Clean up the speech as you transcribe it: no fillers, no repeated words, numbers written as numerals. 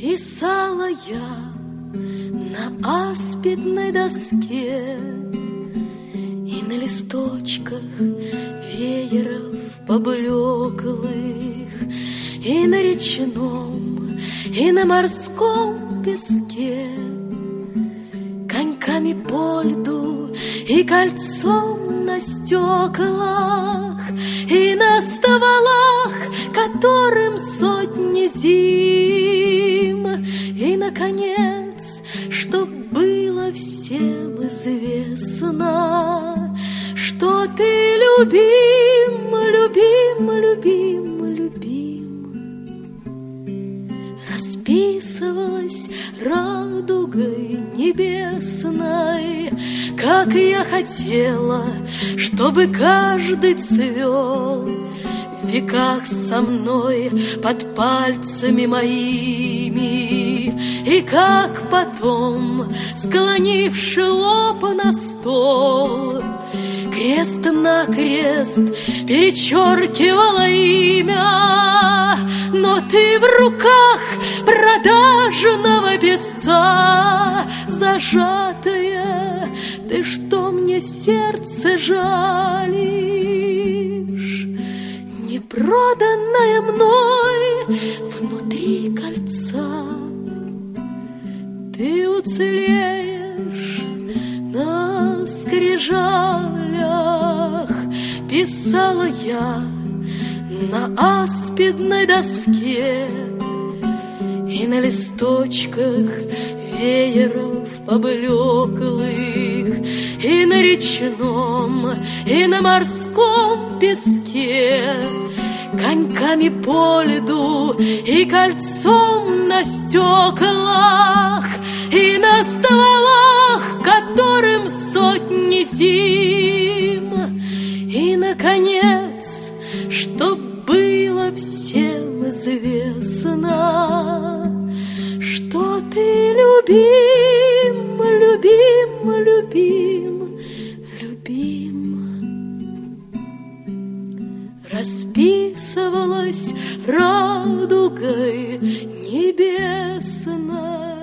Писала я на аспидной доске и на листочках вееров поблеклых, и на речном, и на морском песке, коньками по льду и кольцом на стеклах, и на стволах, которым сотни зим, и, наконец, чтоб было всем известно, что ты любим, любим, любим, любим. Расписывалась радугой небесной, как я хотела, чтобы каждый цвел в веках со мной под пальцами моими, и как потом, склонивши лоб на стол, крест-накрест перечеркивала имя. Но ты в руках продажного песца зажатая, ты что мне сердце жалишь? Не проданная мной внутри кольца, ты уцелеешь на скрижалях. Писала я на аспидной доске и на листочках вееров поблеклых, и на речном, и на морском песке, коньками по льду и кольцом на стеклах, и на стволах, которым сотни зим, и, наконец, чтоб было всем известно, что ты любим, любим, любим, любим. Расписывалась радугой небесной.